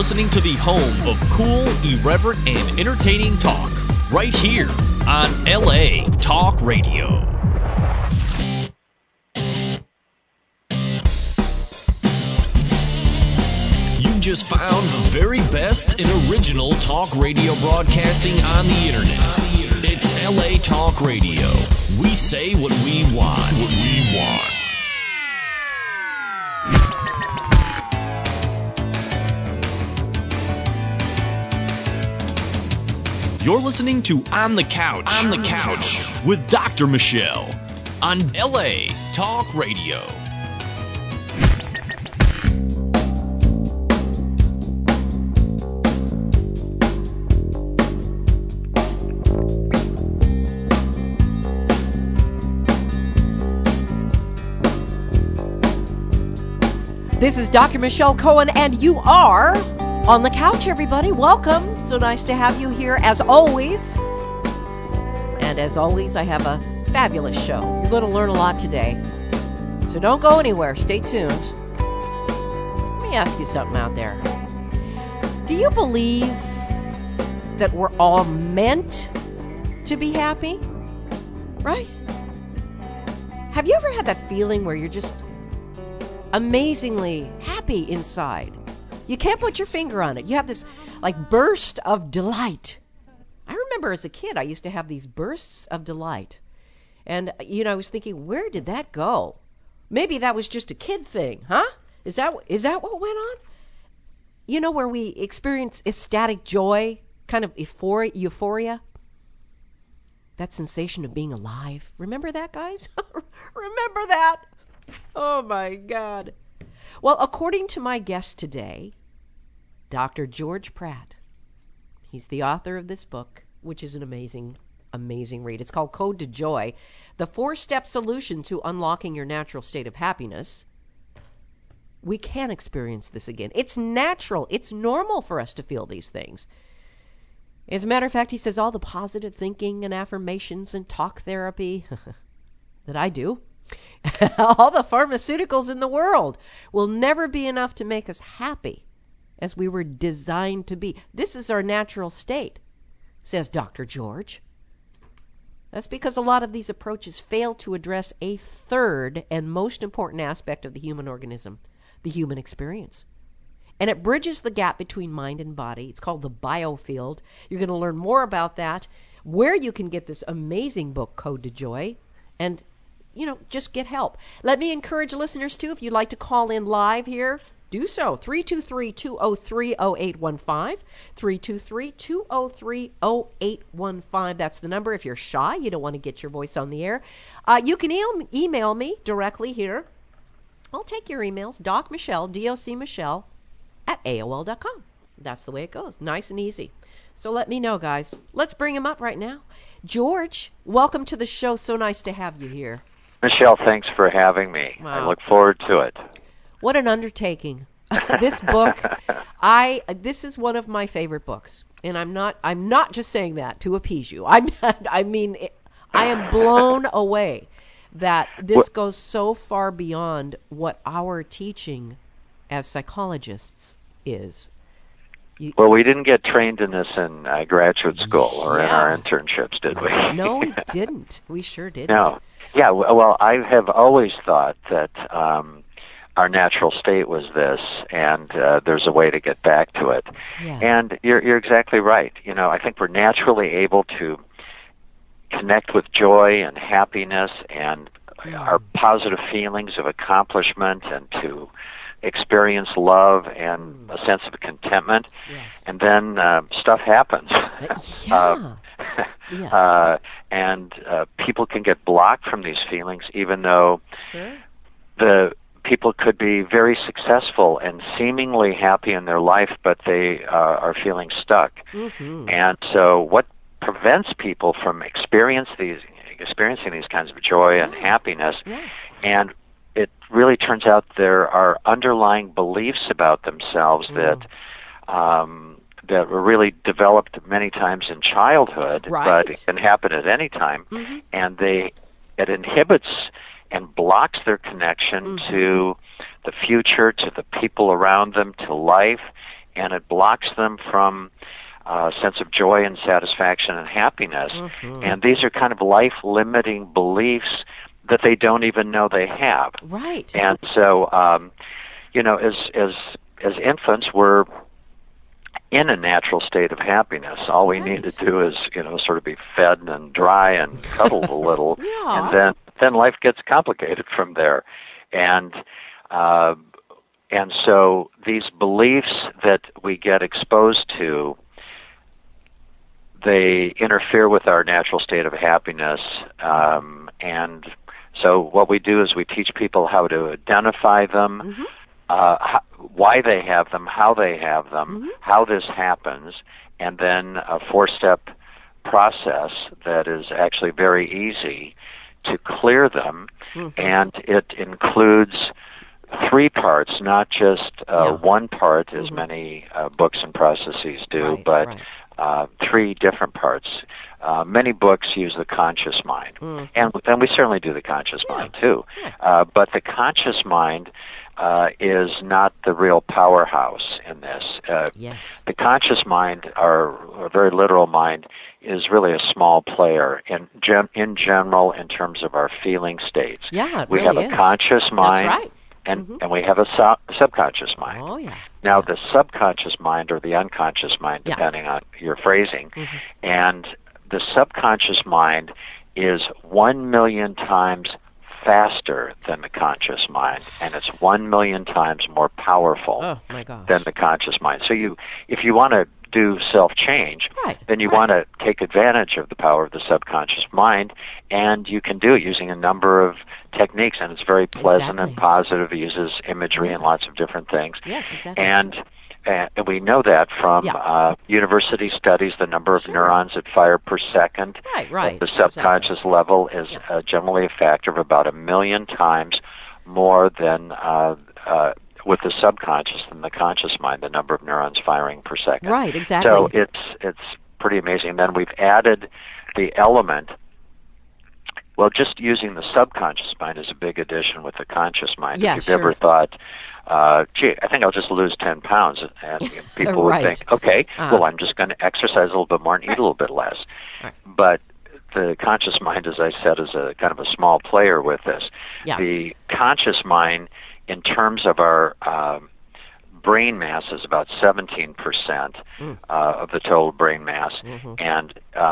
listening to the home of cool, irreverent, and entertaining talk, right here on LA Talk Radio. You just found the very best in original talk radio broadcasting on the internet. It's LA Talk Radio. We say what we want. What we want. You're listening to On the Couch. On the Couch with Dr. Michelle on LA Talk Radio. This is Dr. Michelle Cohen, and you are On the Couch, everybody. Welcome. So nice to have you here, as always. And as always, I have a fabulous show. You're going to learn a lot today. So don't go anywhere. Stay tuned. Let me ask you something out there. Do you believe that we're all meant to be happy? Right? Have you ever had that feeling where you're just amazingly happy inside? You can't put your finger on it. You have this burst of delight. I remember as a kid I used to have these bursts of delight. And I was thinking, where did that go? Maybe that was just a kid thing, huh? Is that what went on? Where we experience ecstatic joy, kind of euphoria? That sensation of being alive. Remember that, guys? Remember that? Oh, my God. Well, according to my guest today, Dr. George Pratt, he's the author of this book, which is an amazing, amazing read. It's called Code to Joy, the 4-step solution to unlocking your natural state of happiness. We can experience this again. It's natural. It's normal for us to feel these things. As a matter of fact, he says all the positive thinking and affirmations and talk therapy that I do, all the pharmaceuticals in the world will never be enough to make us happy as we were designed to be. This is our natural state, says Dr. George. That's because a lot of these approaches fail to address a third and most important aspect of the human organism, the human experience. And it bridges the gap between mind and body. It's called the biofield. You're going to learn more about that, where you can get this amazing book, Code to Joy, and just get help. Let me encourage listeners, too, if you'd like to call in live here, do so. 323-203-0815. 323-203-0815. That's the number. If you're shy, you don't want to get your voice on the air, you can email me directly here. I'll take your emails. Doc Michelle, D-O-C Michelle, at AOL.com. That's the way it goes. Nice and easy. So let me know, guys. Let's bring him up right now. George, welcome to the show. So nice to have you here. Michelle, thanks for having me. Wow. I look forward to it. What an undertaking. This book, this is one of my favorite books. And I'm not just saying that to appease you. I am blown away that this goes so far beyond what our teaching as psychologists is. Well, we didn't get trained in this in graduate school or in our internships, did we? No, we didn't. We sure didn't. No. Yeah, well, I have always thought that our natural state was this, and there's a way to get back to it. Yeah. And you're exactly right. I think we're naturally able to connect with joy and happiness and our positive feelings of accomplishment and to experience love and a sense of contentment. Yes. And then stuff happens. Yes. And people can get blocked from these feelings, even though the people could be very successful and seemingly happy in their life, but they are feeling stuck. Mm-hmm. And so what prevents people from experiencing these kinds of joy and happiness? And it really turns out there are underlying beliefs about themselves that were really developed many times in childhood, but it can happen at any time, and it inhibits and blocks their connection to the future, to the people around them, to life, and it blocks them from a sense of joy and satisfaction and happiness. And these are kind of life-limiting beliefs that they don't even know they have. Right. And so, as infants, we're in a natural state of happiness. All we need to do is, sort of be fed and dry and cuddled a little, and then life gets complicated from there. And so these beliefs that we get exposed to, they interfere with our natural state of happiness. And so what we do is we teach people how to identify them, why they have them, how they have them, how this happens, and then a 4-step process that is actually very easy to clear them. And it includes 3 parts, not just one part, as many books and processes do, but 3 different parts. Many books use the conscious mind, and we certainly do the conscious mind too. But the conscious mind is not the real powerhouse in this. The conscious mind, our very literal mind, is really a small player in general in terms of our feeling states. We have a conscious mind. And we have a subconscious mind. Now, the subconscious mind or the unconscious mind, depending on your phrasing, and the subconscious mind is 1 million times faster than the conscious mind, and it's 1 million times more powerful than the conscious mind. So if you want to do self-change, then you want to take advantage of the power of the subconscious mind, and you can do it using a number of techniques, and it's very pleasant and positive. It uses imagery and lots of different things. And we know that from university studies, the number of neurons that fire per second at the subconscious level is generally a factor of about 1 million times more than with the subconscious than the conscious mind, the number of neurons firing per second. So it's pretty amazing. And then we've added the element. Well, just using the subconscious mind is a big addition with the conscious mind. If you've ever thought, gee, I think I'll just lose 10 pounds, and people would think, okay, well, I'm just going to exercise a little bit more and eat a little bit less. But the conscious mind, as I said, is a kind of a small player with this. The conscious mind, in terms of our brain mass, is about 17% of the total brain mass, and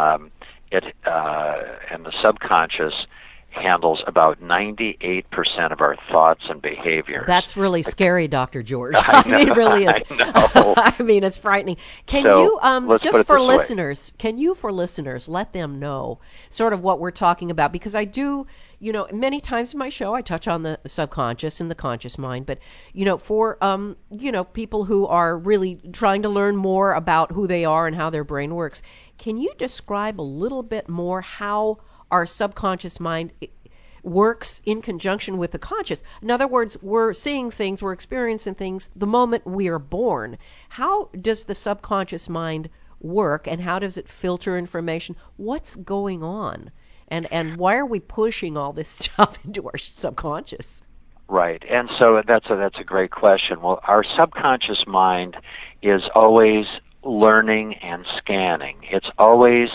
and the subconscious handles about 98% of our thoughts and behaviors. That's really scary, Dr. George. I mean, it really is. I mean, it's frightening. Can you, just for listeners, for listeners, let them know sort of what we're talking about? Because I do, many times in my show I touch on the subconscious and the conscious mind, but, for, people who are really trying to learn more about who they are and how their brain works, can you describe a little bit more how our subconscious mind works in conjunction with the conscious? In other words, we're seeing things, we're experiencing things the moment we are born. How does the subconscious mind work, and how does it filter information? What's going on? And why are we pushing all this stuff into our subconscious? Right, and so that's a great question. Well, our subconscious mind is always learning and scanning. It's always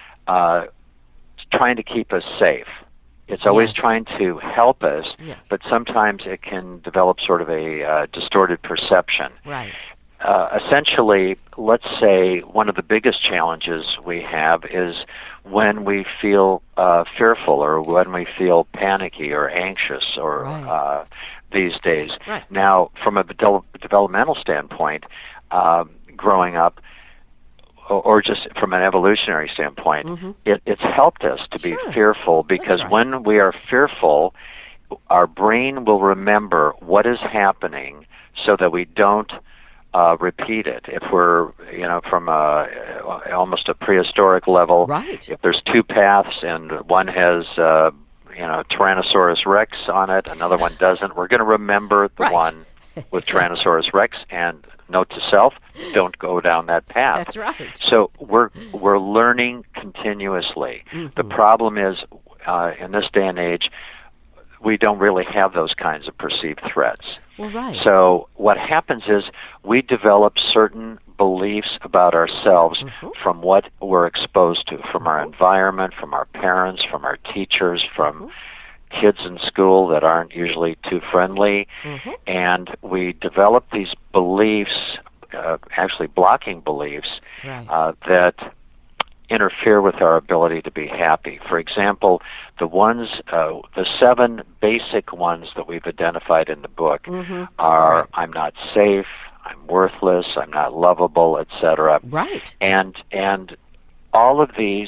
trying to keep us safe. It's always trying to help us, but sometimes it can develop sort of a distorted perception. Essentially, let's say one of the biggest challenges we have is when we feel fearful, or when we feel panicky or anxious, or these days. Now, from a developmental standpoint, growing up, or just from an evolutionary standpoint, it's helped us to be fearful, because when we are fearful, our brain will remember what is happening so that we don't repeat it. If we're, from almost a prehistoric level, if there's 2 paths and one has, Tyrannosaurus Rex on it, another one doesn't, we're going to remember the one with Tyrannosaurus Rex, and note to self, don't go down that path. That's right. So we're learning continuously. The problem is, in this day and age, we don't really have those kinds of perceived threats. Well, right. So what happens is we develop certain beliefs about ourselves from what we're exposed to, from our environment, from our parents, from our teachers, from kids in school that aren't usually too friendly, and we develop these beliefs, actually blocking beliefs, that interfere with our ability to be happy. For example, the 7 basic ones that we've identified in the book are I'm not safe, I'm worthless, I'm not lovable, etc. Right. And all of these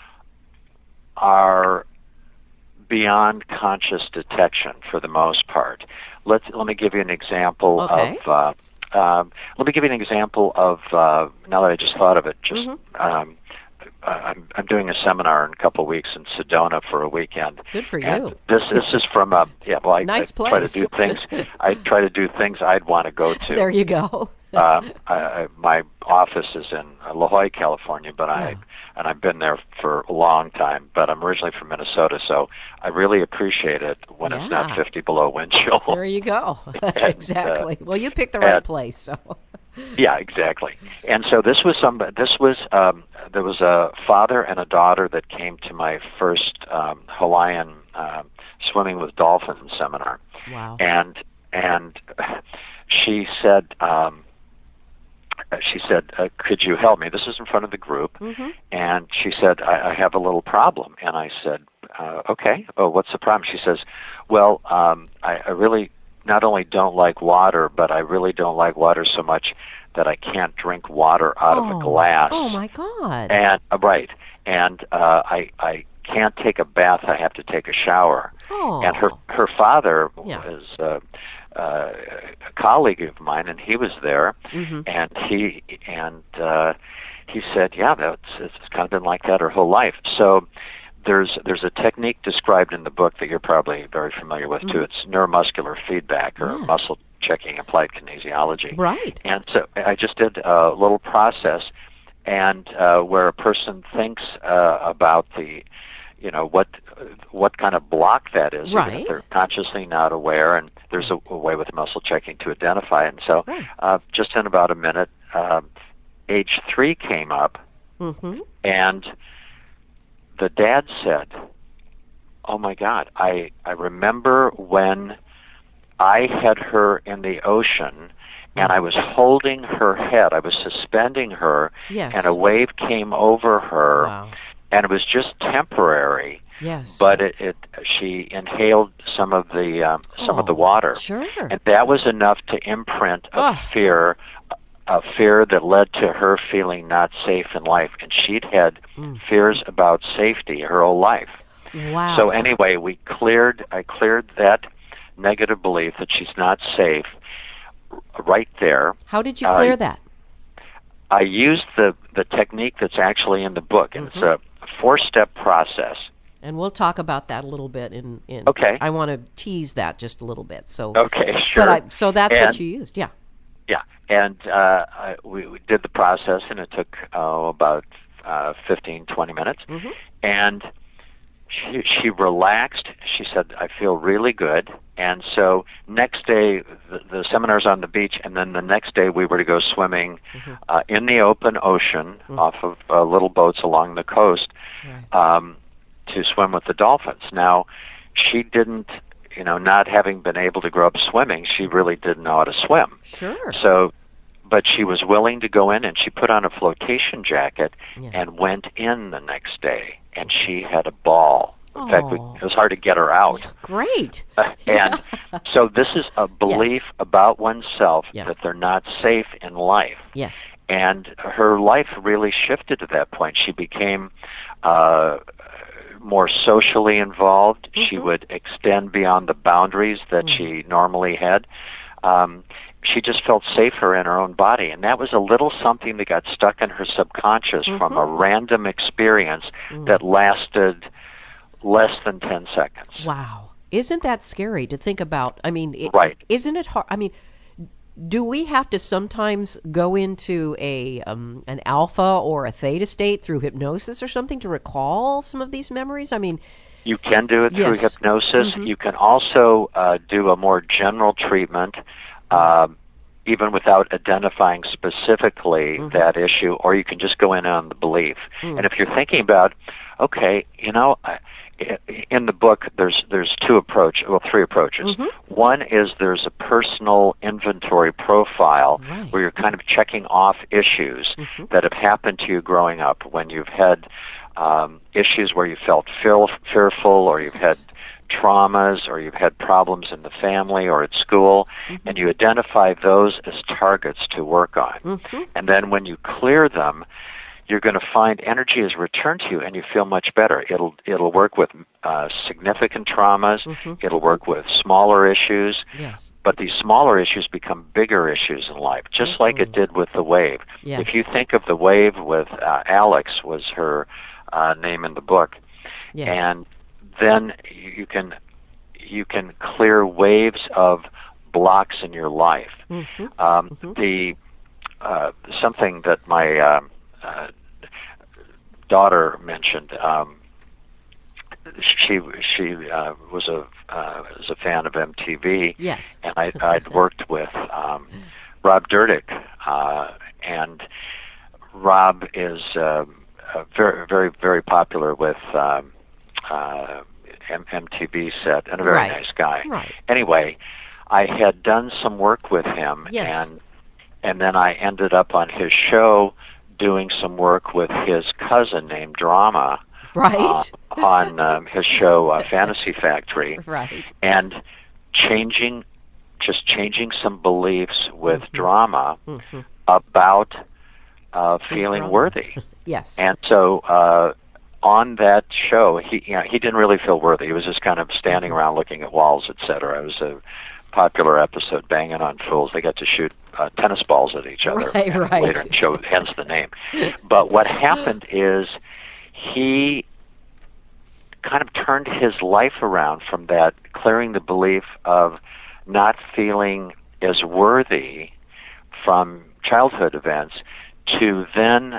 are beyond conscious detection for the most part. Let me give you an example of. Let me give you an example of. Now that I just thought of it, I'm doing a seminar in a couple of weeks in Sedona for a weekend. Good for you. And this is from a nice place. Try to do things. I try to do things I'd want to go to. There you go. My office is in La Jolla, California, but I've been there for a long time. But I'm originally from Minnesota, so I really appreciate it when it's not 50 below wind chill. There you go. Exactly. Well, you picked the right place, so. Yeah, exactly. And so there was a father and a daughter that came to my first Hawaiian swimming with dolphins seminar. Wow. And she said, could you help me? This is in front of the group. And she said, I have a little problem. And I said, okay. Oh, what's the problem? She says, well, I really not only don't like water, but I really don't like water so much that I can't drink water out of a glass. Oh my God! And and I can't take a bath. I have to take a shower. Oh. And her father was a colleague of mine, and he was there, and he said, yeah, it's kind of been like that her whole life. So. There's a technique described in the book that you're probably very familiar with too. It's neuromuscular feedback or muscle checking applied kinesiology. Right. And so I just did a little process, and where a person thinks about the, what kind of block that is. Right. Even if they're consciously not aware, and there's a way with muscle checking to identify it. And so just in about a minute, age 3 came up, and the dad said, oh my God, I remember when I had her in the ocean and I was holding her head. I was suspending her, and a wave came over her, and it was just temporary. Yes. But she inhaled some of the water. Sure. And that was enough to imprint a fear that led to her feeling not safe in life, and she'd had fears about safety her whole life. Wow. So anyway, I cleared that negative belief that she's not safe right there. How did you clear that? I used the technique that's actually in the book, and it's a 4-step process. And we'll talk about that a little bit in Okay. I want to tease that just a little bit. So okay, sure. So that's what you used, yeah. Yeah, and we did the process, and it took about 15, 20 minutes. And she relaxed. She said, I feel really good. And so next day, the seminar's on the beach, and then the next day we were to go swimming in the open ocean off of little boats along the coast to swim with the dolphins. Now, she didn't... not having been able to grow up swimming, she really didn't know how to swim. Sure. So, but she was willing to go in, and she put on a flotation jacket and went in the next day, and she had a ball. In fact, it was hard to get her out. Great. And so this is a belief about oneself that they're not safe in life. Yes. And her life really shifted to that point. She became more socially involved. She would extend beyond the boundaries that she normally had. She just felt safer in her own body, and that was a little something that got stuck in her subconscious from a random experience that lasted less than 10 seconds. Wow. Isn't that scary to think about? I mean, right. Isn't it hard? I mean, Do we have to sometimes go into an alpha or a theta state through hypnosis or something to recall some of these memories? I mean, you can do it through hypnosis. You can also do a more general treatment, even without identifying specifically that issue, or you can just go in on the belief. And if you're thinking about, okay, in the book there's three approaches. One is there's a personal inventory profile where you're kind of checking off issues that have happened to you growing up, when you've had issues where you felt fearful, or you've had traumas, or you've had problems in the family or at school, and you identify those as targets to work on. And then when you clear them, you're going to find energy is returned to you, and you feel much better. It'll work with significant traumas. It'll work with smaller issues. But these smaller issues become bigger issues in life, just like it did with the wave. If you think of the wave with Alex, was her name in the book, and then you can clear waves of blocks in your life. Something that my daughter mentioned. She was a fan of MTV. And I'd worked with Rob Dyrdek, and Rob is very, very, very popular with MTV set, and a very nice guy. Anyway, I had done some work with him, and then I ended up on his show doing some work with his cousin named Drama on his show Fantasy Factory, and changing some beliefs with Drama about feeling worthy. And so on that show, he didn't really feel worthy. He was just kind of standing around looking at walls, etc. It was a popular episode, Banging on Fools. They got to shoot tennis balls at each other later in the show, hence the name. But what happened is he kind of turned his life around from that, clearing the belief of not feeling as worthy from childhood events, to then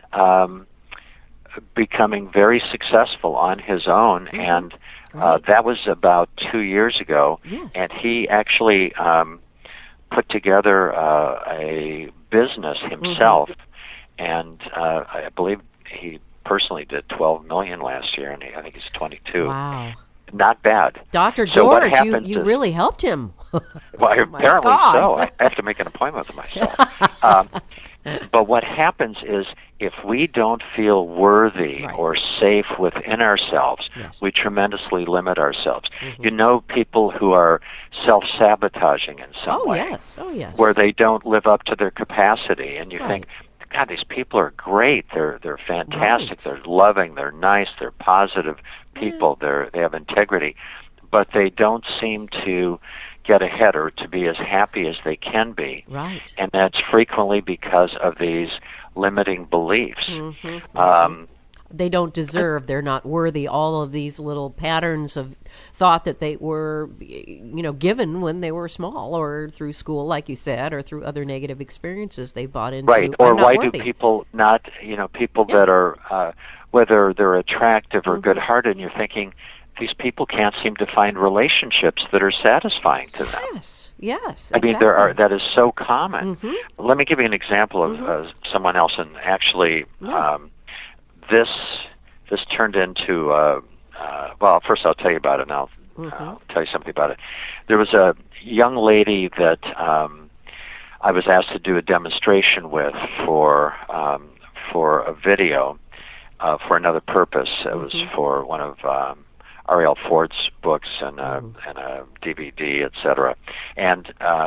becoming very successful on his own. And that was about 2 years ago, and he actually put together a business himself, and I believe he personally did $12 million last year, and I think he's 22. Wow. Not bad. Dr. George, you really helped him. Well, apparently so. I have to make an appointment with myself. But what happens is, if we don't feel worthy or safe within ourselves, we tremendously limit ourselves. You know, people who are self-sabotaging in some way, where they don't live up to their capacity, and you think, God, these people are great. They're fantastic. They're loving. They're nice. They're positive people. They have integrity, but they don't seem to get ahead or to be as happy as they can be. And that's frequently because of these limiting beliefs. They don't deserve, they're not worthy, all of these little patterns of thought that they were, given when they were small, or through school, like you said, or through other negative experiences they bought into. Or why do people not, people that are, whether they're attractive or good-hearted, and you're thinking, these people can't seem to find relationships that are satisfying to them. Yes. I mean, that is so common. Let me give you an example of someone else, and actually, this turned into. Well, first I'll tell you about it, and I'll tell you something about it. There was a young lady that I was asked to do a demonstration with for a video for another purpose. It was for one of Ariel Ford's books and a DVD, etc. And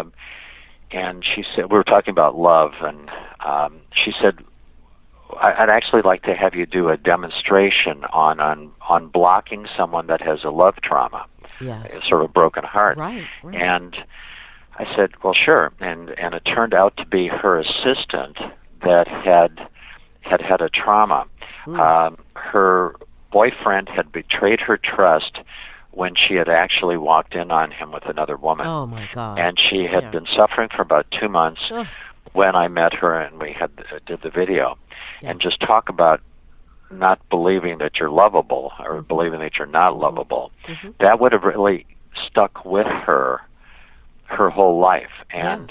she said, we were talking about love, and she said, I'd actually like to have you do a demonstration on blocking someone that has a love trauma, sort of a broken heart. And I said, well, sure. And it turned out to be her assistant that had a trauma. Her boyfriend had betrayed her trust when she had actually walked in on him with another woman. Oh, my God. And she had been suffering for about 2 months when I met her and we did the video. Yeah. And just talk about not believing that you're lovable or believing that you're not lovable. That would have really stuck with her whole life. And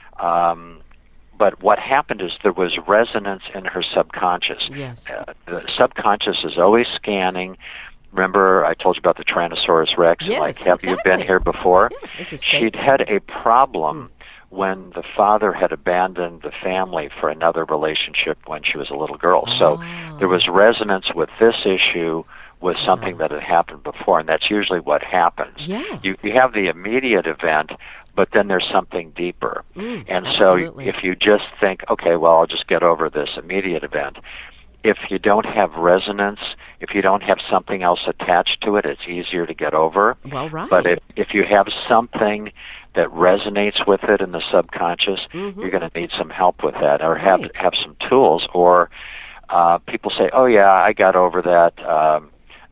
but what happened is there was resonance in her subconscious. Yes. The subconscious is always scanning. Remember, I told you about the Tyrannosaurus Rex. Yes, like, have you been here before? Yeah, She'd had a problem when the father had abandoned the family for another relationship when she was a little girl. So there was resonance with this issue with something that had happened before, and that's usually what happens. Yeah. You have the immediate event, but then there's something deeper. And absolutely. So if you just think, okay, well, I'll just get over this immediate event, if you don't have resonance, if you don't have something else attached to it, it's easier to get over. Well, right. But if you have something that resonates with it in the subconscious, you're going to need some help with that, or have some tools. Or people say, oh, yeah, I got over that.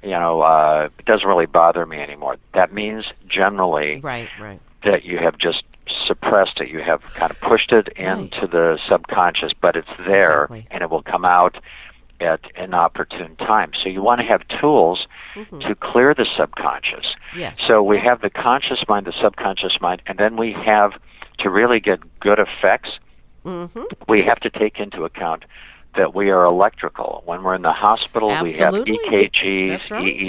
It doesn't really bother me anymore. That means generally that you have just suppressed it. You have kind of pushed it into the subconscious, but it's there, and it will come out at an opportune time. So you want to have tools to clear the subconscious. Yes. So we have the conscious mind, the subconscious mind, and then we have, to really get good effects, we have to take into account that we are electrical. When we're in the hospital, we have EKGs,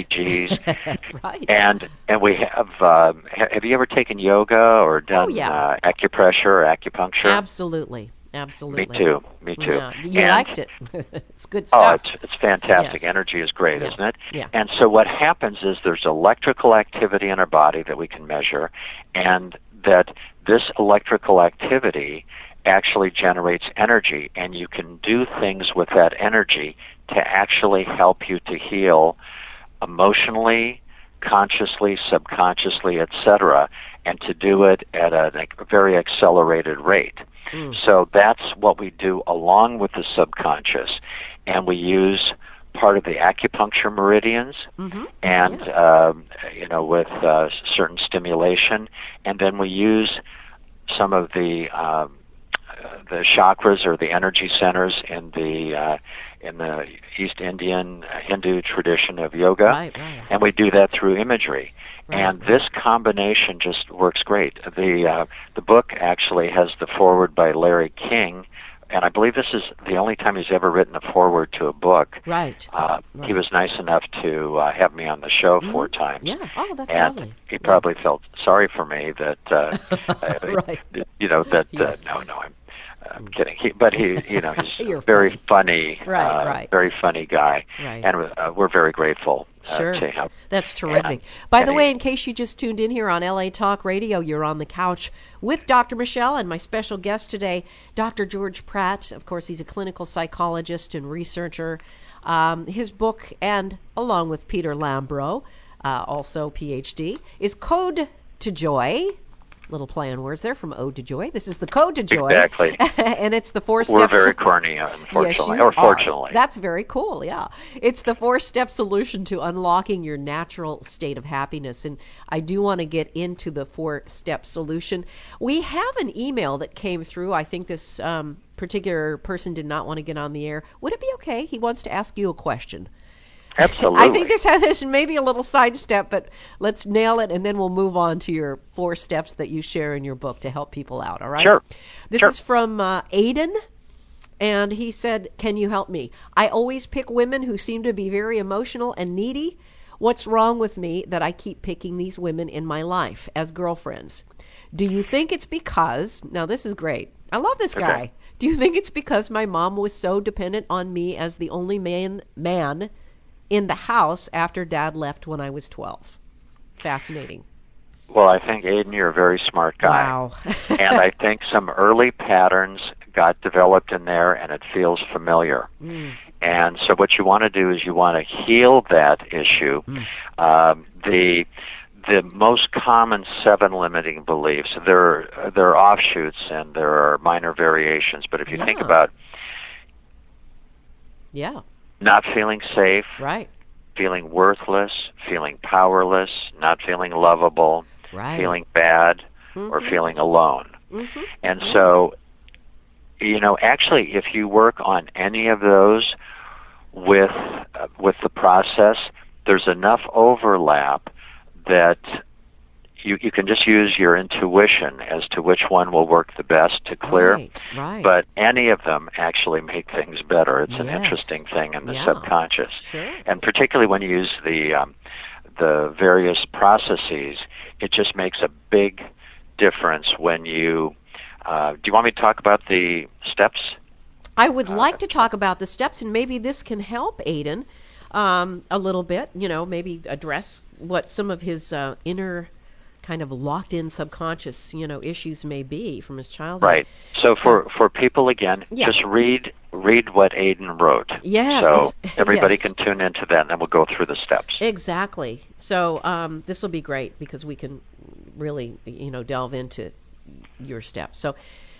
EEGs, and we have you ever taken yoga or done acupressure or acupuncture? Absolutely. Me too. Yeah. You liked it. It's good stuff. Oh, it's fantastic. Yes. Energy is great, isn't it? Yeah. And so what happens is there's electrical activity in our body that we can measure, and that this electrical activity actually generates energy, and you can do things with that energy to actually help you to heal emotionally, consciously, subconsciously, etc., and to do it at a very accelerated rate. So that's what we do along with the subconscious, and we use part of the acupuncture meridians, and with certain stimulation, and then we use some of the chakras or the energy centers in the East Indian Hindu tradition of yoga, and we do that through imagery. And this combination just works great. The book actually has the foreword by Larry King, and I believe this is the only time he's ever written a foreword to a book. He was nice enough to have me on the show 4 times. Yeah. Oh, that's and lovely. He probably felt sorry for me that I'm kidding. He's a very funny, very funny guy, and we're very grateful to him. That's terrific. By the way, in case you just tuned in here on LA Talk Radio, you're on the couch with Dr. Michelle and my special guest today, Dr. George Pratt. Of course, he's a clinical psychologist and researcher. His book, and along with Peter Lambro, also PhD, is Code to Joy. Little play on words there, from Ode to Joy. This is the Code to Joy. Exactly. And it's the 4 steps. We're very corny, unfortunately. Yes, fortunately. That's very cool, yeah. It's the 4-step solution to unlocking your natural state of happiness. And I do want to get into the 4-step solution. We have an email that came through. I think this particular person did not want to get on the air. Would it be okay? He wants to ask you a question. Absolutely. I think this has maybe a little sidestep, but let's nail it, and then we'll move on to your 4 steps that you share in your book to help people out, all right? Sure. This is from Aiden, and he said, can you help me? I always pick women who seem to be very emotional and needy. What's wrong with me that I keep picking these women in my life as girlfriends? Do you think it's because, now this is great, I love this guy. Okay. Do you think it's because my mom was so dependent on me as the only man in the house after Dad left when I was 12? Fascinating. Well, I think, Aiden, you're a very smart guy. Wow. And I think some early patterns got developed in there, and it feels familiar. And so what you want to do is you want to heal that issue. The most common 7 limiting beliefs, there are offshoots and there are minor variations, but if you think about not feeling safe, feeling worthless, feeling powerless, not feeling lovable, right. feeling bad, or feeling alone. And so, actually, if you work on any of those with the process, there's enough overlap that you can just use your intuition as to which one will work the best to clear. Right. But any of them actually make things better. It's an interesting thing in the subconscious. Sure. And particularly when you use the various processes, it just makes a big difference when you... do you want me to talk about the steps? I would like to talk about the steps, and maybe this can help Aiden a little bit, maybe address what some of his inner kind of locked-in subconscious, issues may be from his childhood. Right. So for people, again, just read what Aiden wrote. Yes. So everybody can tune into that, and then we'll go through the steps. Exactly. So this will be great because we can really, delve into your steps. So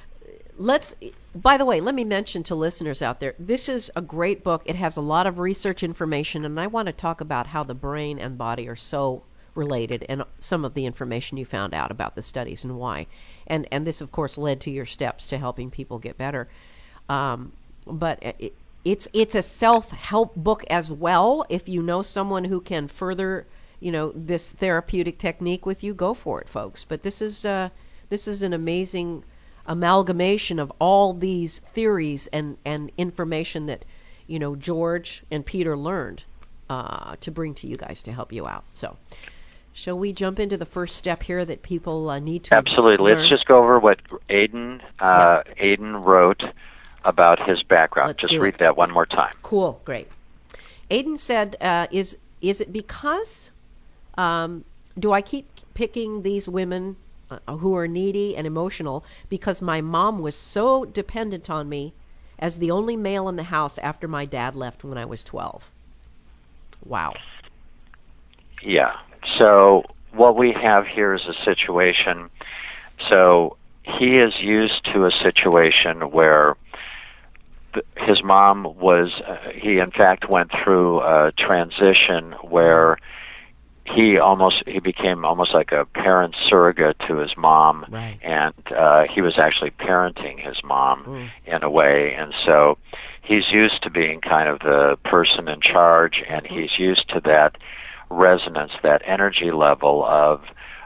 by the way, let me mention to listeners out there, this is a great book. It has a lot of research information, and I want to talk about how the brain and body are so related and some of the information you found out about the studies and why. And this, of course, led to your steps to helping people get better. But it's a self-help book as well. If you know someone who can further, this therapeutic technique with you, go for it, folks. But this is an amazing amalgamation of all these theories and information that, George and Peter learned to bring to you guys to help you out. So, shall we jump into the first step here that people need to Absolutely. learn? Let's just go over what Aiden wrote about his background. Let's just read that one more time. Cool. Great. Aiden said, is it because do I keep picking these women who are needy and emotional because my mom was so dependent on me as the only male in the house after my dad left when I was 12? Wow. Yeah. So what we have here is a situation. So he is used to a situation where his mom was, he in fact went through a transition where he became almost like a parent surrogate to his mom, right. And he was actually parenting his mom in a way, and so he's used to being kind of the person in charge, and he's used to that resonance, that energy level of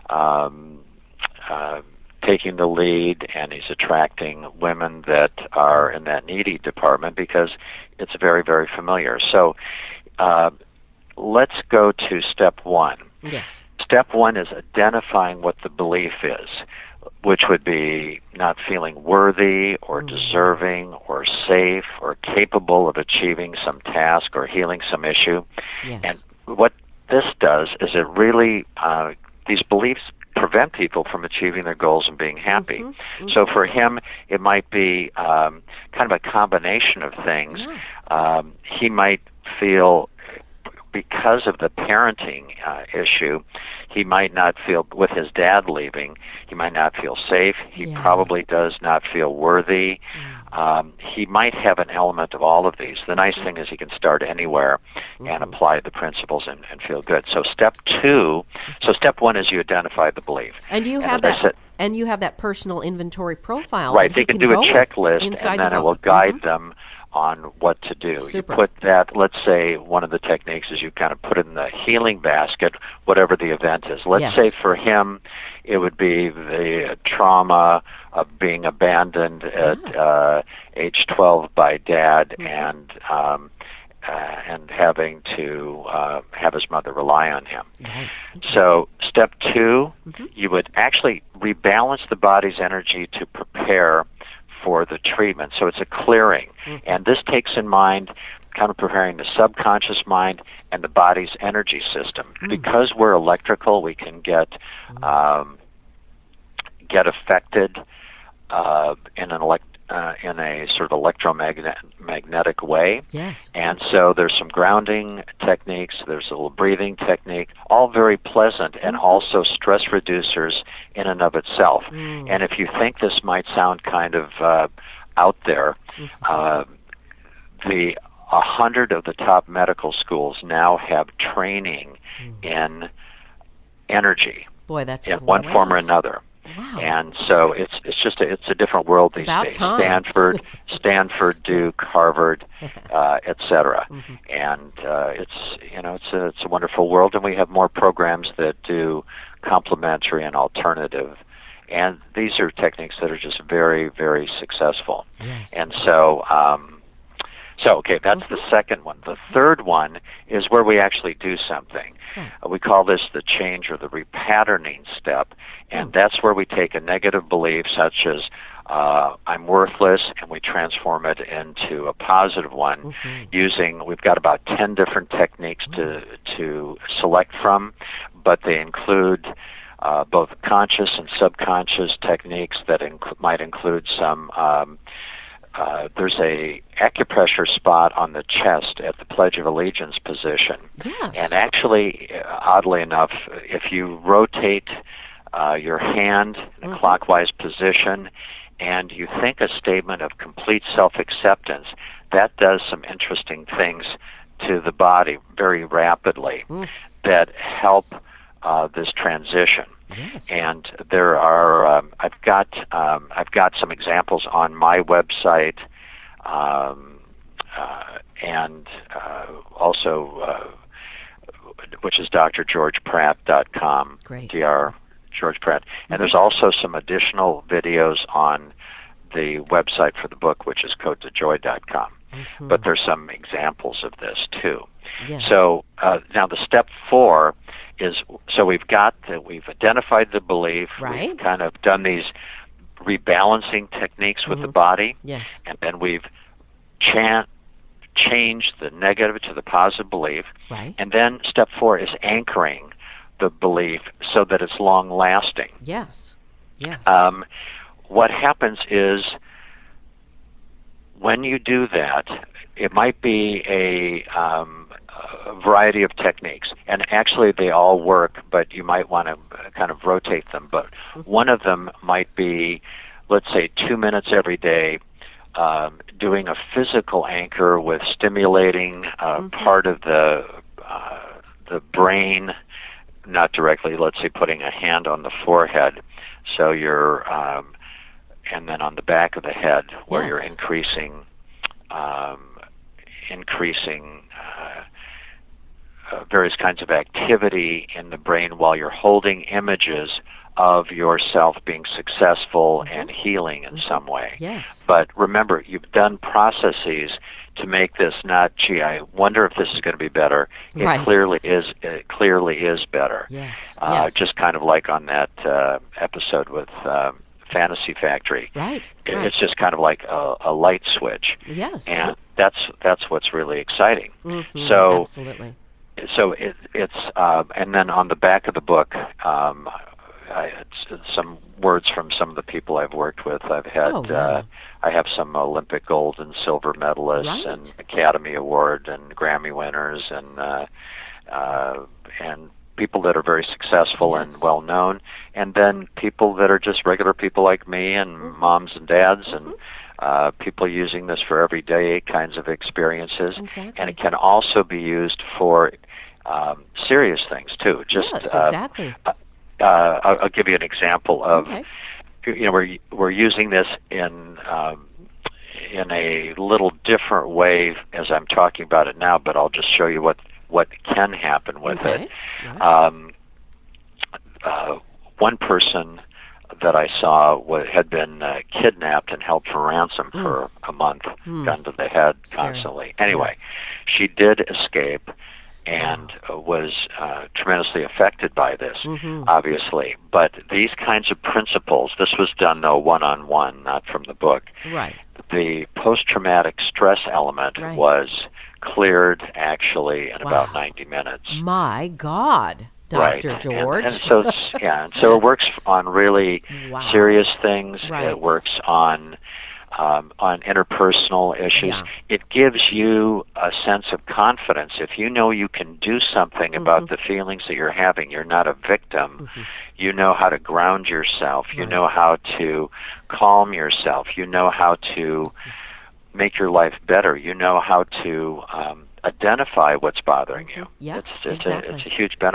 taking the lead, and he's attracting women that are in that needy department because it's very, very familiar. So let's go to step one. Yes. Step one is identifying what the belief is, which would be not feeling worthy or deserving or safe or capable of achieving some task or healing some issue. Yes. And what this does is it really, these beliefs prevent people from achieving their goals and being happy. So for him, it might be kind of a combination of things. He might feel, because of the parenting issue, he might not feel, with his dad leaving, he might not feel safe. He probably does not feel worthy. He might have an element of all of these. The nice thing is he can start anywhere and apply the principles and feel good. So step one is you identify the belief. And you have and you have that personal inventory profile. Right, they can do a checklist, and then it will guide them on what to do. Super. You put that, let's say one of the techniques is you kind of put it in the healing basket, whatever the event is. Let's say for him it would be the trauma of being abandoned at age 12 by dad and having to have his mother rely on him. So step two, you would actually rebalance the body's energy to prepare for the treatment. So it's a clearing. And this takes in mind kind of preparing the subconscious mind and the body's energy system. Because we're electrical, we can get affected in a sort of electromagnetic way. Yes. And so there's some grounding techniques, there's a little breathing technique, all very pleasant and also stress reducers in and of itself. And if you think this might sound kind of out there, 100 of the top medical schools now have training in energy. Boy, that's in one form or another. Wow. And so it's a different world these days. Time. Stanford, Duke, Harvard, etc. And it's a wonderful world, and we have more programs that do complementary and alternative. And these are techniques that are just very, very successful. Yes. And so okay, that's the second one. The third one is where we actually do something. We call this the change or the repatterning step, and that's where we take a negative belief such as I'm worthless, and we transform it into a positive one we've got about 10 different techniques to select from, but they include both conscious and subconscious techniques that might include some there's a acupressure spot on the chest at the Pledge of Allegiance position. Yes. And actually, oddly enough, if you rotate your hand in a clockwise position and you think a statement of complete self-acceptance, that does some interesting things to the body very rapidly that help this transition. Yes. And there are I've got some examples on my website, and also which is drgeorgepratt.com. Great. Dr. George Pratt. And there's also some additional videos on the website for the book, which is codetojoy.com. But there's some examples of this too. Yes. So now the step 4 is, so we've identified the belief, right. We've kind of done these rebalancing techniques with the body, yes, and then we've changed the negative to the positive belief, right. And then step 4 is anchoring the belief so that it's long lasting. Yes, yes. What happens is when you do that, it might be a variety of techniques, and actually they all work, but you might want to kind of rotate them. But one of them might be, let's say, 2 minutes every day, doing a physical anchor with stimulating part of the brain, not directly, let's say putting a hand on the forehead, so you're, and then on the back of the head, where yes. you're increasing various kinds of activity in the brain while you're holding images of yourself being successful and healing in some way. Yes. But remember, you've done processes to make this not, gee, I wonder if this is going to be better. Right. It clearly is. It clearly is better. Yes. Just kind of like on that episode with Fantasy Factory. Right. It's just kind of like a light switch. Yes. And that's what's really exciting. So absolutely. So it's and then on the back of the book, it's some words from some of the people I've worked with. I've had I have some Olympic gold and silver medalists and Academy Award and Grammy winners and people that are very successful and well known, and then people that are just regular people like me and moms and dads and people using this for everyday kinds of experiences. Exactly. And it can also be used for serious things too. Yes, exactly. I'll give you an example of, we're using this in a little different way as I'm talking about it now, but I'll just show you what can happen with it. One person that I saw had been kidnapped and held for ransom for a month, gun to the head constantly. Anyway, she did escape and was tremendously affected by this, obviously. But these kinds of principles, this was done, though, one-on-one, not from the book. Right. The post-traumatic stress element was cleared, actually, in about 90 minutes. My God, Dr. George. And so, so it works on really serious things. Right. It works on interpersonal issues. Yeah. It gives you a sense of confidence. If you know you can do something about the feelings that you're having, you're not a victim. You know how to ground yourself. You know how to calm yourself. You know how to make your life better. You know how to identify what's bothering you. Yeah, it's a huge benefit.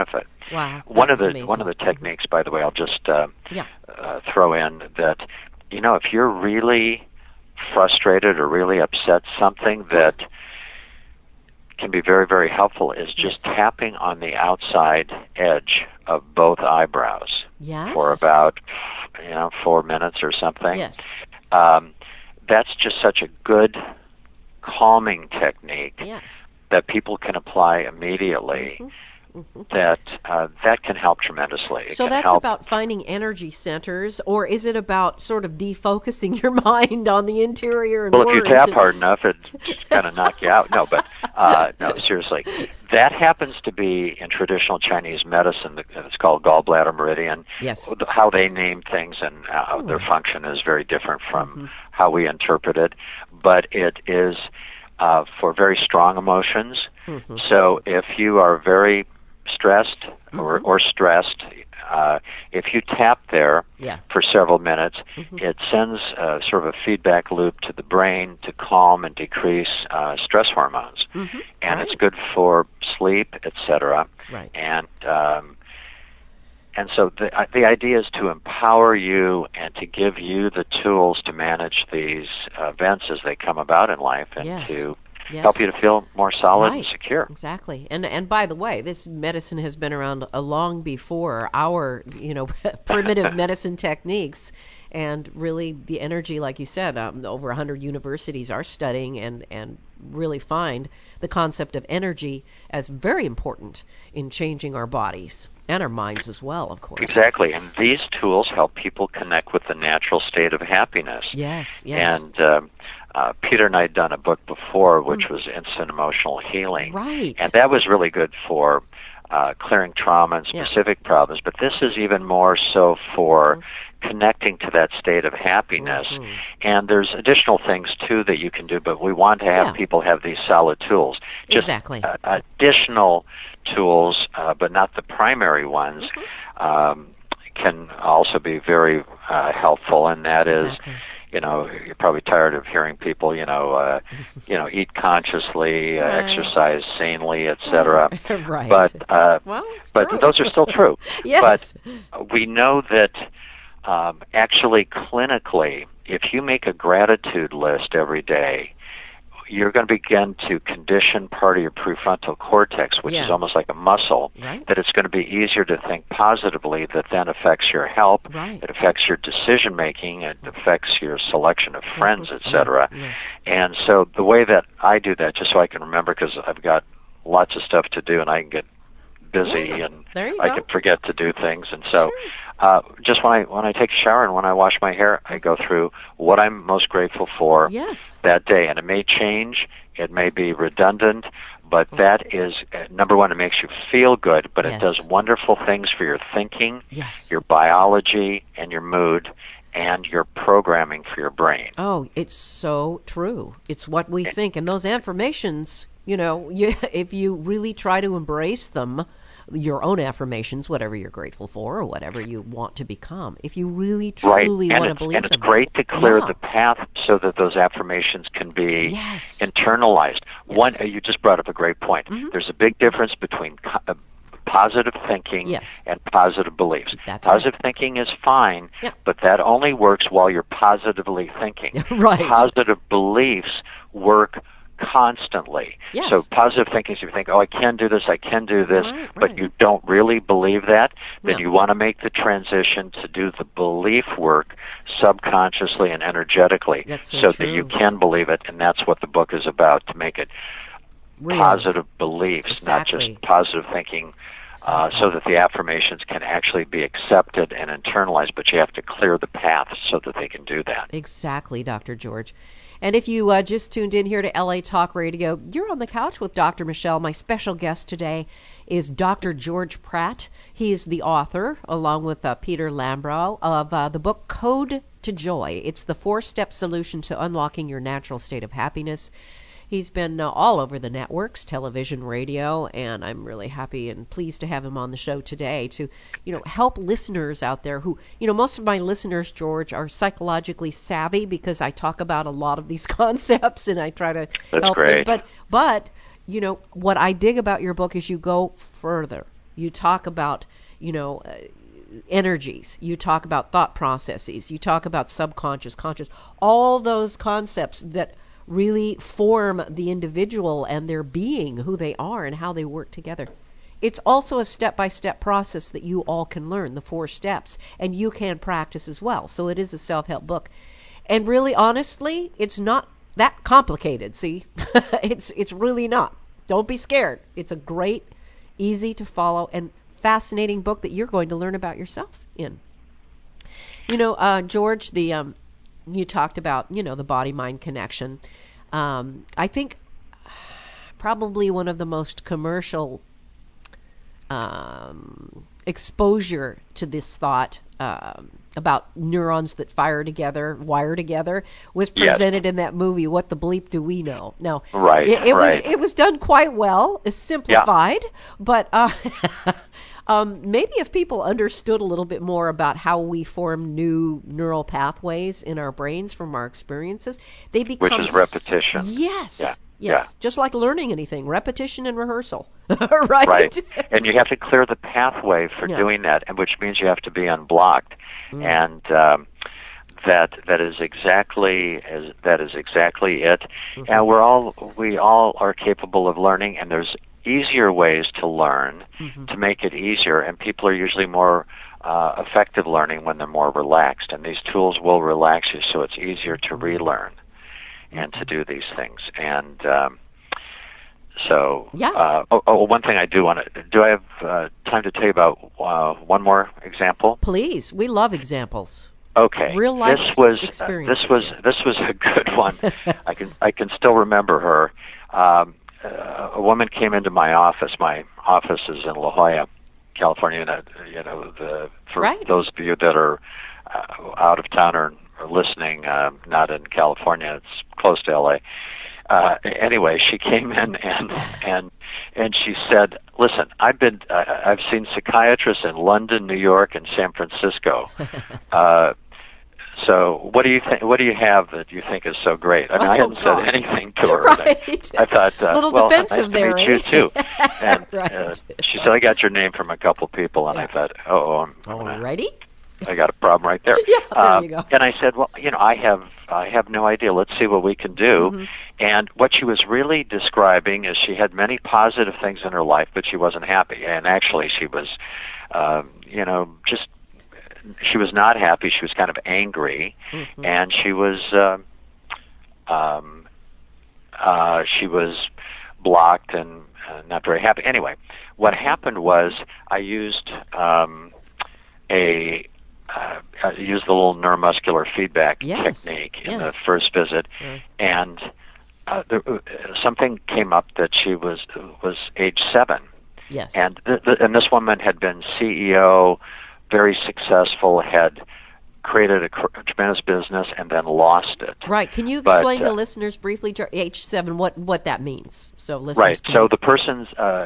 Wow. One of the techniques, by the way, I'll just throw in that, if you're really frustrated or really upset, something that can be very, very helpful is just tapping on the outside edge of both eyebrows for about 4 minutes or something. Yes. That's just such a good calming technique that people can apply immediately. That can help tremendously. So that's about finding energy centers, or is it about sort of defocusing your mind on the interior? And well, if you tap hard enough, it's going to knock you out. No, but no, seriously. That happens to be in traditional Chinese medicine. It's called gallbladder meridian. Yes. How they name things and their function is very different from how we interpret it. But it is for very strong emotions. So if you are very stressed or stressed, if you tap there for several minutes, it sends sort of a feedback loop to the brain to calm and decrease stress hormones, and it's good for sleep, etc. Right. And so the idea is to empower you and to give you the tools to manage these events as they come about in life, and to help you to feel more solid and secure. Exactly. And by the way, this medicine has been around long before our, primitive medicine techniques. And really, the energy, like you said, over 100 universities are studying and really find the concept of energy as very important in changing our bodies and our minds as well, of course. Exactly. And these tools help people connect with the natural state of happiness. Yes. And Peter and I had done a book before, which was Instant Emotional Healing. Right. And that was really good for clearing trauma and specific problems. But this is even more so for connecting to that state of happiness. And there's additional things, too, that you can do, but we want to have people have these solid tools. Just additional tools, but not the primary ones, can also be very helpful, and that is... you're probably tired of hearing people, eat consciously, exercise sanely, etc. Right. But those are still true. Yes. But we know that actually clinically, if you make a gratitude list every day, you're going to begin to condition part of your prefrontal cortex, which is almost like a muscle, that it's going to be easier to think positively, that then affects your health, it affects your decision making, it affects your selection of friends, etc. And so the way that I do that, just so I can remember, because I've got lots of stuff to do and I can get busy and I can forget to do things, and so just when I take a shower and when I wash my hair, I go through what I'm most grateful for that day, and it may change, it may be redundant, but that is number one. It makes you feel good, but it does wonderful things for your thinking, your biology, and your mood, and your programming for your brain. Oh, it's so true. It's what we think, and those affirmations, if you really try to embrace them, your own affirmations, whatever you're grateful for or whatever you want to become, if you really truly want to believe them. And it's great to clear the path so that those affirmations can be internalized. One, you just brought up a great point. There's a big difference between positive thinking and positive beliefs. Positive thinking is fine, but that only works while you're positively thinking. Positive beliefs work constantly. So positive thinking is if you think, I can do this, but you don't really believe that, then you want to make the transition to do the belief work subconsciously and energetically that you can believe it, and that's what the book is about, to make it positive beliefs, not just positive thinking, so that the affirmations can actually be accepted and internalized, but you have to clear the path so that they can do that. Exactly, Dr. George. And if you just tuned in here to LA Talk Radio, you're on the couch with Dr. Michelle. My special guest today is Dr. George Pratt. He is the author, along with Peter Lambrou, of the book Code to Joy. It's the 4-step solution to unlocking your natural state of happiness. He's been all over the networks, television, radio, and I'm really happy and pleased to have him on the show today to, help listeners out there who, most of my listeners, George, are psychologically savvy because I talk about a lot of these concepts and I try to help them. But what I dig about your book is you go further. You talk about, energies. You talk about thought processes. You talk about subconscious, conscious, all those concepts that really form the individual and their being, who they are and how they work together. It's also a step-by-step process that you all can learn, the 4 steps, and you can practice as well. So it is a self-help book. And really, honestly, it's not that complicated, see? It's really not. Don't be scared. It's a great, easy to follow, and fascinating book that you're going to learn about yourself in. George, you talked about, the body-mind connection. I think probably one of the most commercial exposure to this thought about neurons that wire together, was presented in that movie, What the Bleep Do We Know? Now, it was done quite well. It's simplified, but maybe if people understood a little bit more about how we form new neural pathways in our brains from our experiences, they become... Which is repetition. Yes. Yeah. Yes, yeah. Just like learning anything, repetition and rehearsal, right? Right, and you have to clear the pathway for doing that, and which means you have to be unblocked, and that is exactly it. Mm-hmm. And we all are capable of learning, and there's easier ways to learn to make it easier, and people are usually more effective learning when they're more relaxed, and these tools will relax you, so it's easier to relearn and to do these things. And one thing I do want to... Do I have time to tell you about one more example? Please. We love examples. Okay. Real life experiences. This was a good one. I can still remember her. A woman came into my office. My office is in La Jolla, California. For those of you that are out of town or listening, not in California, it's close to LA. Anyway, she came in and she said, "Listen, I've seen psychiatrists in London, New York, and San Francisco. So what do you think? What do you have that you think is so great?" I mean, I hadn't said anything to her. Right. I thought, a little defensive nice to meet you too. And right. She said, "I got your name from a couple people," and I thought, ready? I got a problem right there. There you go. And I said, "Well, I have no idea. Let's see what we can do." Mm-hmm. And what she was really describing is she had many positive things in her life, but she wasn't happy. And actually, she was, she was not happy. She was kind of angry, and she was blocked and not very happy. Anyway, what happened was I used used the little neuromuscular feedback technique in the first visit, and something came up that she was age 7. Yes. And and this woman had been CEO, very successful, had created a tremendous business, and then lost it. Right. Can you explain to listeners briefly, age 7, what that means? So listeners. Right. So the person's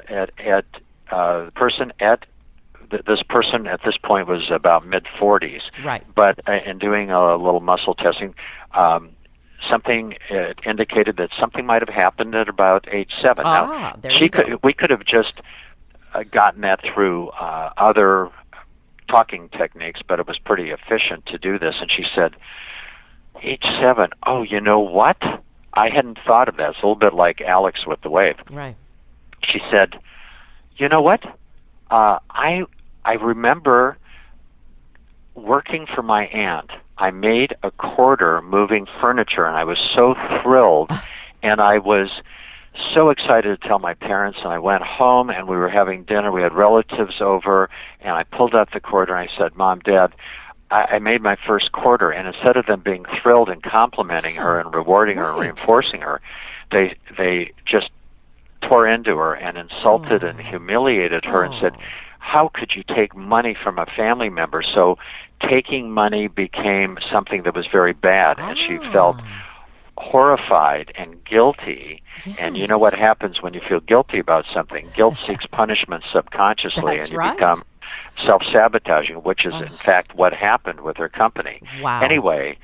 this person at this point was about mid-40s. Right. But in doing a little muscle testing, something indicated that something might have happened at about age 7. Now, we could have just gotten that through other talking techniques, but it was pretty efficient to do this. And she said, age 7, oh, you know what? I hadn't thought of that. It's a little bit like Alex with the wave. Right. She said, you know what? I remember working for my aunt. I made a quarter moving furniture, and I was so thrilled, and I was so excited to tell my parents, and I went home, and we were having dinner. We had relatives over, and I pulled out the quarter, and I said, Mom, Dad, I made my first quarter, and instead of them being thrilled and complimenting her and rewarding her and reinforcing her, they just tore into her and insulted and humiliated her and said, how could you take money from a family member? So taking money became something that was very bad, and she felt horrified and guilty. Yes. And you know what happens when you feel guilty about something? Guilt seeks punishment subconsciously, and you become self-sabotaging, which is in fact what happened with her company. Wow. Anyway,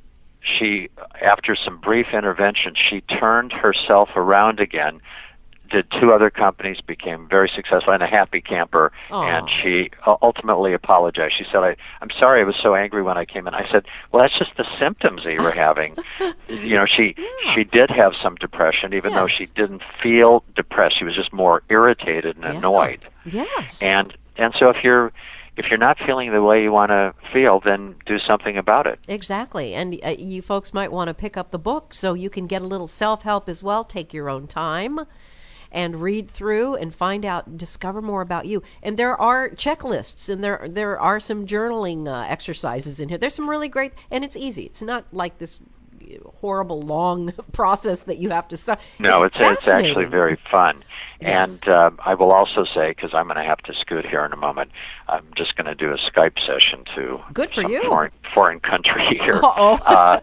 she, after some brief intervention, she turned herself around again, did 2 other companies, became very successful, and a happy camper. Aww. And she ultimately apologized. She said, I'm sorry I was so angry when I came in. I said, well, that's just the symptoms that you were having. She did have some depression, even though she didn't feel depressed. She was just more irritated and annoyed. Yes. And so if you're not feeling the way you want to feel, then do something about it. Exactly. And you folks might want to pick up the book so you can get a little self-help as well. Take your own time and read through and find out, discover more about you. And there are checklists, and there are some journaling exercises in here. There's some really great, and it's easy. It's not like this horrible long process that you have to start. No, it's actually very fun. Yes. And I will also say, because I'm going to have to scoot here in a moment, I'm just going to do a Skype session to Good for some you. foreign country here. Uh-oh.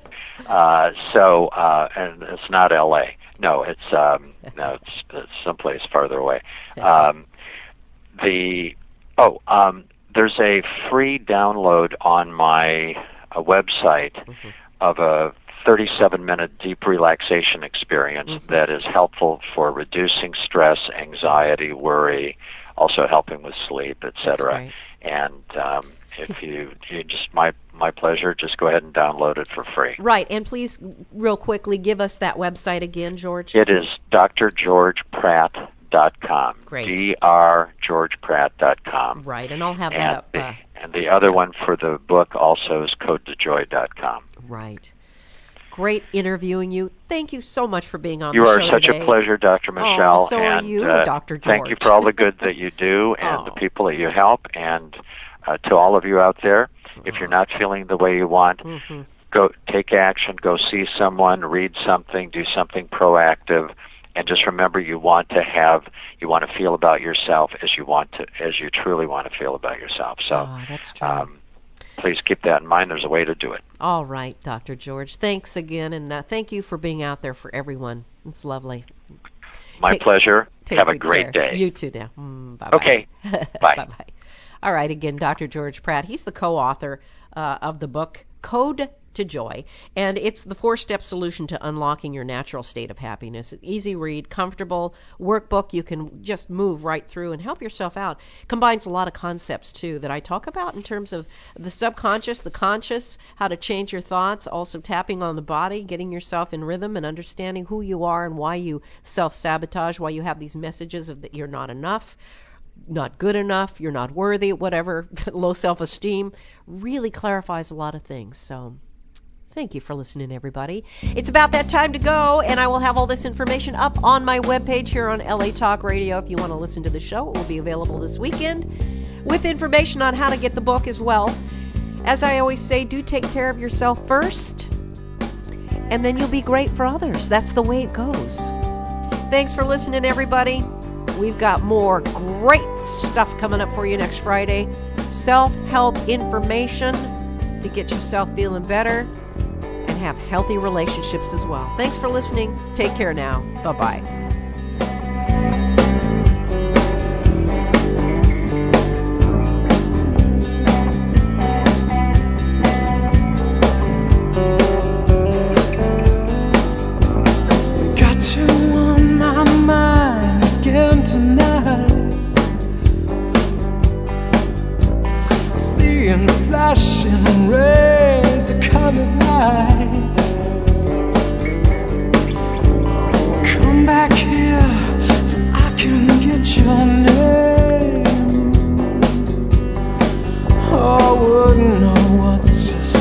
And it's not L.A. No, it's someplace farther away. There's a free download on my website of a 37-minute deep relaxation experience that is helpful for reducing stress, anxiety, worry, also helping with sleep, etc. And if you just my pleasure, just go ahead and download it for free. Right, and please, real quickly, give us that website again, George. It is drgeorgepratt.com. Great. drgeorgepratt.com. Right, and I'll have that up. And the other one for the book also is codetojoy.com. Right. Great interviewing you. Thank you so much for being on the show today. You are such a pleasure, Dr. Michelle. So are you, Dr. George. Thank you for all the good that you do and the people that you help. And to all of you out there, if you're not feeling the way you want, go take action, go see someone, read something, do something proactive, and just remember you want to feel about yourself as you truly want to feel about yourself. So that's true. Please keep that in mind. There's a way to do it. All right, Dr. George. Thanks again, and thank you for being out there for everyone. It's lovely. My pleasure. Have a great day. You too now. Bye-bye. Okay. Bye. Bye-bye. All right, again, Dr. George Pratt. He's the co-author of the book Code to Joy, and it's the 4-step solution to unlocking your natural state of happiness. An easy read, comfortable workbook you can just move right through and help yourself out. Combines a lot of concepts too that I talk about in terms of the subconscious, the conscious, how to change your thoughts, also tapping on the body, getting yourself in rhythm and understanding who you are and why you self-sabotage, why you have these messages of that you're not enough, not good enough, you're not worthy, whatever, low self-esteem. Really clarifies a lot of things. So thank you for listening, everybody. It's about that time to go, and I will have all this information up on my webpage here on LA Talk Radio. If you want to listen to the show, it will be available this weekend with information on how to get the book as well. As I always say, do take care of yourself first, and then you'll be great for others. That's the way it goes. Thanks for listening, everybody. We've got more great stuff coming up for you next Friday. Self-help information to get yourself feeling better and have healthy relationships as well. Thanks for listening. Take care now. Bye-bye.